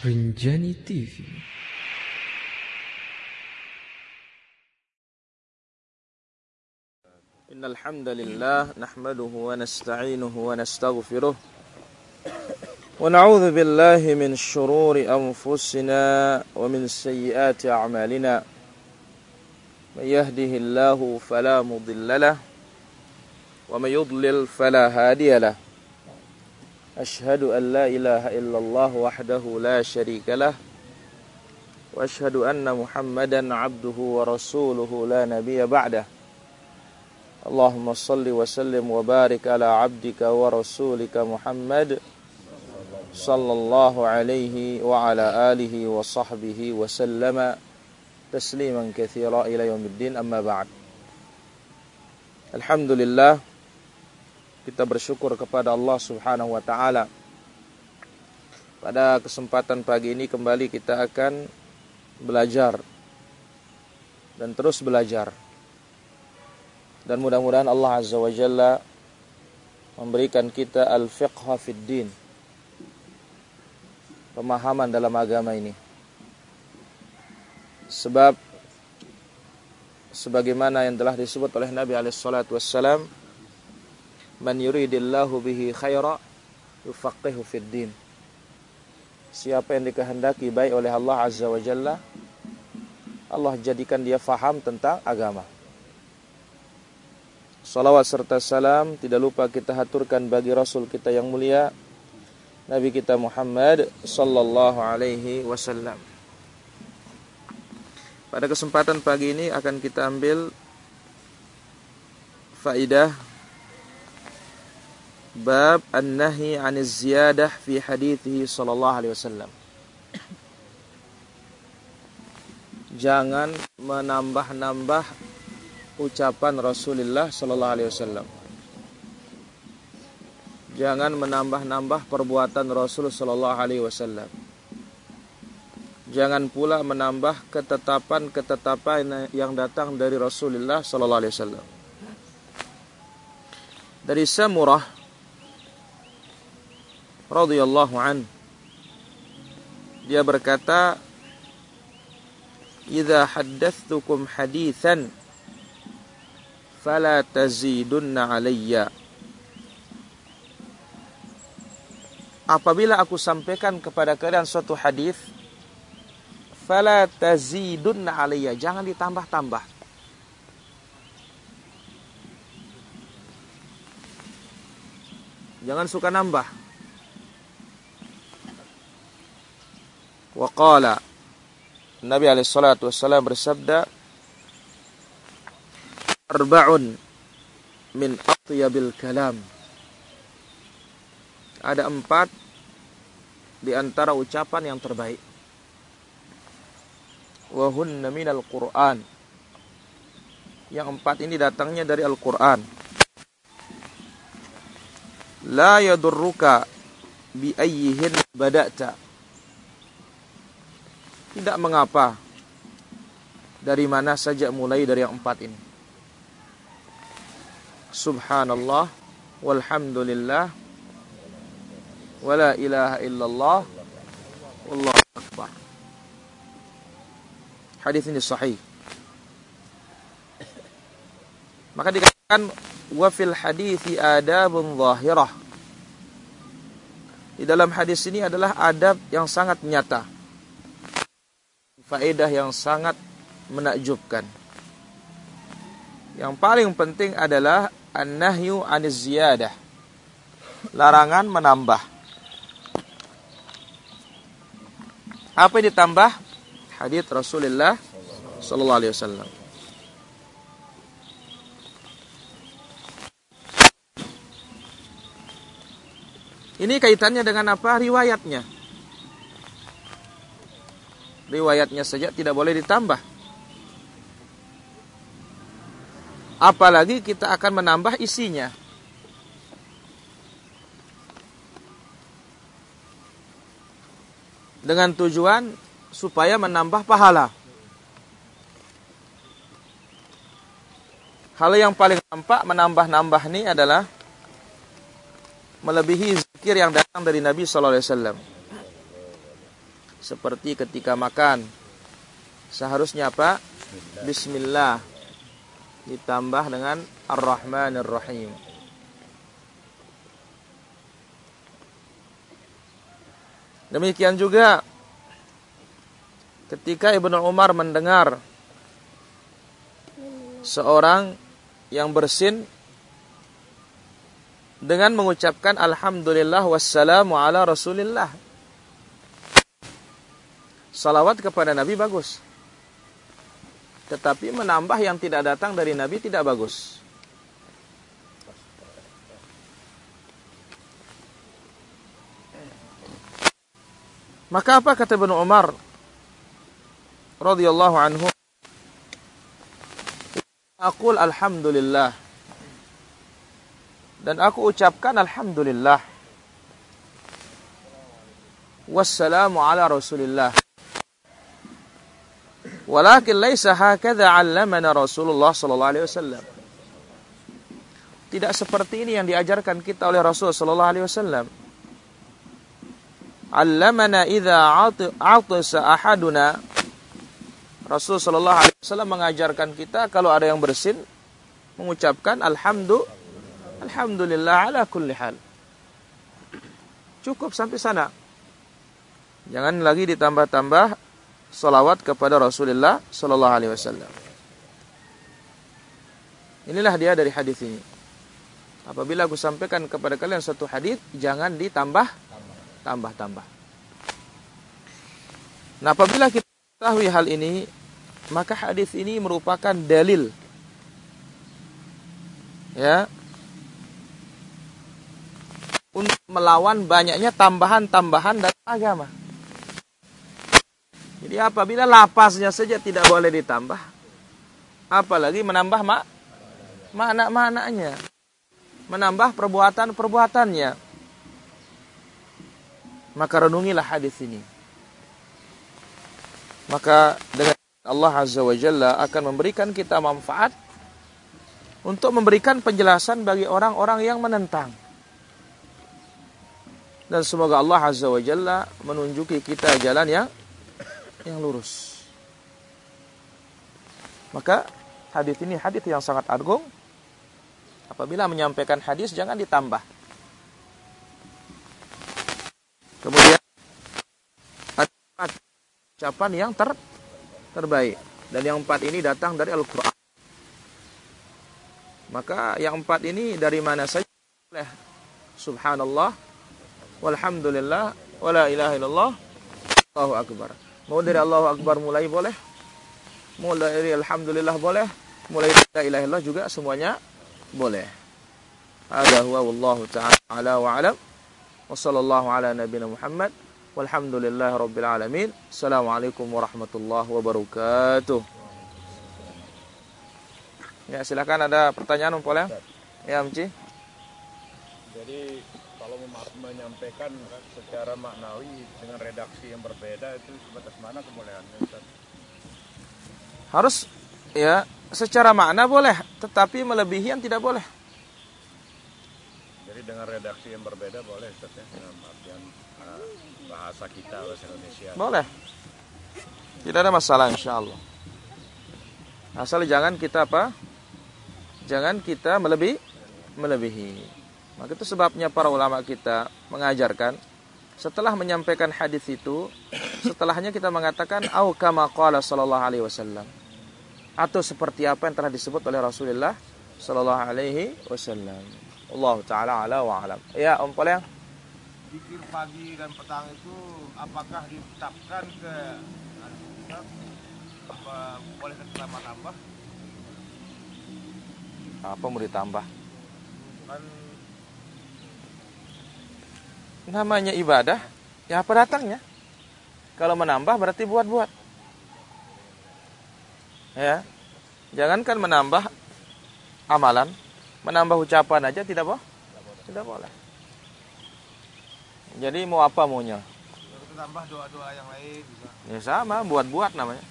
Rinjani TV. Innal hamdalillah nahmaduhu wa nasta'inuhu wa nastaghfiruh wa na'udzu billahi min shururi anfusina wa min sayyiati a'malina. May yahdihillahu fala mudilla lahu wa may yudlil fala hadiya lahu. Ashhadu an la ilaha illallah wahdahu la syarika lah wa ashhadu anna Muhammadan abduhu wa rasuluhu la nabiyya ba'dah. Allahumma salli wa sallim wa barik ala abdika wa rasulika Muhammad sallallahu alaihi wa ala alihi wa sahbihi wa sallama tasliman katsira ila yaumiddin, amma ba'd. Alhamdulillah, kita bersyukur kepada Allah Subhanahu wa taala. Pada kesempatan pagi ini kembali kita akan belajar dan terus belajar. Dan mudah-mudahan Allah Azza wa Jalla memberikan kita al-fiqha fid din, pemahaman dalam agama ini. Sebab sebagaimana yang telah disebut oleh Nabi alaihi salatu wassalam, man yuridillahu bihi khaira yufaqihu fid din. Siapa yang dikehendaki baik oleh Allah Azza wa Jalla, Allah jadikan dia faham tentang agama. Salawat serta salam tidak lupa kita haturkan bagi Rasul kita yang mulia, Nabi kita Muhammad sallallahu alaihi wasallam. Pada kesempatan pagi ini akan kita ambil faidah bab an-nahi 'aniz ziyadah fi hadithihi sallallahu alaihi wasallam. Jangan menambah-nambah ucapan Rasulullah sallallahu alaihi wasallam. Jangan menambah-nambah perbuatan Rasul sallallahu alaihi wasallam. Jangan pula menambah ketetapan-ketetapan yang datang dari Rasulullah sallallahu alaihi wasallam. Dari Samurah radhiyallahu an, dia berkata, "Idza haddathtukum haditsan fala tazidunna alayya." Apabila aku sampaikan kepada kalian suatu hadis, fala tazidunna alayya, jangan ditambah-tambah. Jangan suka nambah. Wa qala, Nabi alaihi salatu wassalam bersabda, arba'un min atyabil kalam. Ada 4 di antara ucapan yang terbaik. Wa hunna minal Qur'an. Yang 4 ini datangnya dari Al-Qur'an. La yadurruka bi ayyihin bada'ta. Tidak mengapa dari mana saja mulai dari yang 4 ini. Subhanallah walhamdulillah wala ilaha illallah wallahu akbar. Hadis ini sahih. Maka dikatakan wa fil hadithi adabun zahirah. Di dalam hadis ini adalah adab yang sangat nyata, faedah yang sangat menakjubkan. Yang paling penting adalah an-nahyu 'aniz ziyadah, larangan menambah. Apa yang ditambah? Hadits Rasulullah sallallahu alaihi wasallam. Ini kaitannya dengan apa? Riwayatnya. Riwayatnya saja tidak boleh ditambah. Apalagi kita akan menambah isinya. Dengan tujuan supaya menambah pahala. Hal yang paling nampak menambah-nambah ini adalah melebihi zikir yang datang dari Nabi sallallahu alaihi wasallam. Seperti ketika makan, seharusnya apa? Bismillah. Ditambah dengan Ar-Rahmanir Rahim. Demikian juga ketika Ibnu Umar mendengar seorang yang bersin dengan mengucapkan Alhamdulillah wassalamu ala Rasulillah. Salawat kepada Nabi bagus. Tetapi menambah yang tidak datang dari Nabi tidak bagus. Maka apa kata Ibnu Umar radhiyallahu anhu? Aqul alhamdulillah. Dan aku ucapkan alhamdulillah. Wassalamu ala Rasulillah. Walakin laisa hakadha 'allamana Rasulullah sallallahu alaihi wasallam. Tidak seperti ini yang diajarkan kita oleh Rasul sallallahu alaihi wasallam. 'Allamana idza 'atasa ahaduna. Rasul sallallahu alaihi wasallam mengajarkan kita kalau ada yang bersin mengucapkan alhamdulillah ala kulli hal. Cukup sampai sana. Jangan lagi ditambah-tambah salawat kepada Rasulullah sallallahu alaihi wasallam. Inilah dia dari hadis ini. Apabila aku sampaikan kepada kalian satu hadis, jangan ditambah-tambah. Nah, apabila kita ketahui hal ini, maka hadis ini merupakan dalil ya untuk melawan banyaknya tambahan-tambahan dalam agama. Jadi apabila lafaznya saja tidak boleh ditambah, apalagi menambah makna-maknanya, menambah perbuatan-perbuatannya. Maka renungilah hadis ini. Maka dengan Allah Azza wa Jalla akan memberikan kita manfaat untuk memberikan penjelasan bagi orang-orang yang menentang. Dan semoga Allah Azza wa Jalla menunjuki kita jalan yang lurus. Maka hadis ini hadis yang sangat agung. Apabila menyampaikan hadis jangan ditambah. Kemudian ada ucapan yang terbaik. Dan yang 4 ini datang dari Al-Quran. Maka yang 4 ini dari mana saja boleh. Subhanallah, walhamdulillah, wala ilaha illallah, Allahu Akbar. Mau dari Allahu Akbar mulai boleh. Mau dari Alhamdulillah boleh. Mulai dari la ilaha illallah juga semuanya boleh. Hadza huwa wallahu ta'ala wa alam. Wa sallallahu ala nabiyina Muhammad. Walhamdulillahi rabbil alamin. Assalamualaikum warahmatullahi wabarakatuh. Ya, silakan ada pertanyaan Umpol ya? Ya, Amci. Jadi kalau menyampaikan secara maknawi dengan redaksi yang berbeda itu sebatas mana kemuliaannya, Ustaz? Harus ya secara makna boleh, tetapi melebihi yang tidak boleh. Jadi dengan redaksi yang berbeda boleh, Ustaz ya, dalam artian bahasa kita, bahasa Indonesia. Boleh. Tidak ada masalah insyaallah. Asal jangan kita apa? Jangan kita melebihi. Maka itu sebabnya para ulama kita mengajarkan setelah menyampaikan hadis itu, setelahnya kita mengatakan au kama qala sallallahu alaihi wasallam, atau seperti apa yang telah disebut oleh Rasulullah sallallahu alaihi wasallam. Allah taala ala wa alam. Ya, Umpol yang Zikir pagi dan petang itu apakah ditetapkan ke apa boleh ditambah-tambah? apa mau ditambah? Kan Namanya ibadah, ya apa datangnya. Kalau menambah berarti buat-buat. Ya. Jangankan menambah amalan, menambah ucapan aja tidak boleh. Tidak boleh. Jadi mau apa maunya? tambah doa-doa yang lain bisa. Ya sama, buat-buat namanya.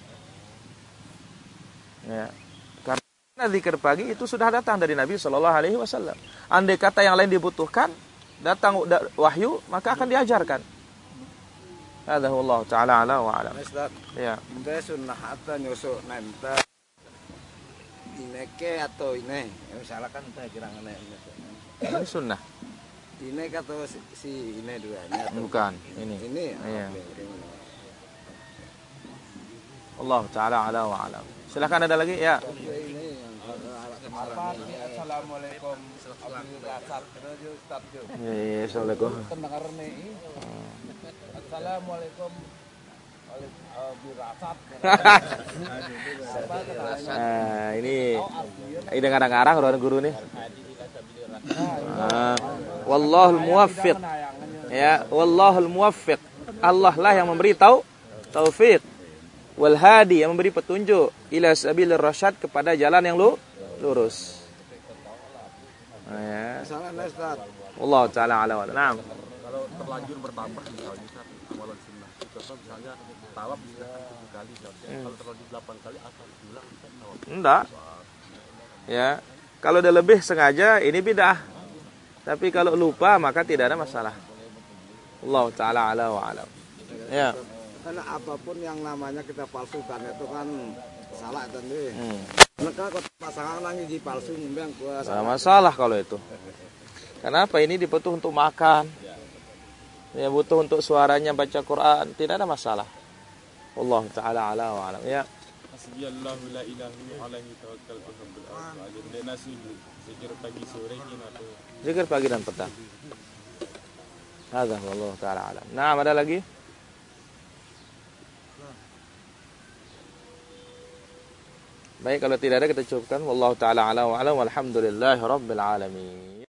Ya. Karena zikir pagi itu sudah datang dari Nabi SAW. Andai kata yang lain dibutuhkan, datang wahyu, maka akan diajarkan. Hadza wallahu taala ala wa alam. Ustaz, Ya. ente sunnah atau nyusuk nempel ineke atau ini? Ya, misalkan ente kirangan ini. Ini sunnah. Inek atau si ini dua ini atau Bukan, ini. ini? Iya. Oke. Allah taala ala wa alam. Silakan ada lagi ya. Ini yang alat kemarin. Assalamualaikum. Iya, assalamualaikum. Assalamualaikum. Nah, ini dengar-dengar orang guru nih. Wallahul muwaffiq. Ya, wallahul muwaffiq. Allah lah yang memberi taufik. Wal hadi yang memberi petunjuk ila sabilir rasyad kepada jalan yang lurus. Nah, ya. Salah Ustaz. Allah taala ala wa alam. Kalau terlanjur bertambah misalnya amalan sunnah. Contoh misalnya tawaf bisa 7 kali. Kalau terlanjur 8 kali atau diulang bisa tawaf. Enggak. Ya. Kalau udah lebih sengaja ini bid'ah. Tapi kalau lupa maka tidak ada masalah. Allah taala ala wa alam. Ya. Karena apapun yang namanya kita palsukan itu kan salah tadi. Mereka kok pasangan lagi di palsu nyembang gua. Tidak masalah kalau itu. Kenapa ini dibutuh untuk makan? Ya butuh untuk suaranya baca Quran, tidak ada masalah. Allah taala ala wa alam. Ya. Hasbiyallahu la ilaha illallah tawakkaltu rabbul alamin. Dan nasibu zikir pagi sore atau Zikir pagi dan petang. Hadza wallahu taala alam. Nah, ada lagi? Baik, kalau tidak ada kita cukupkan. Wallahu taala ala wa alam. Walhamdulillahirabbil alamin.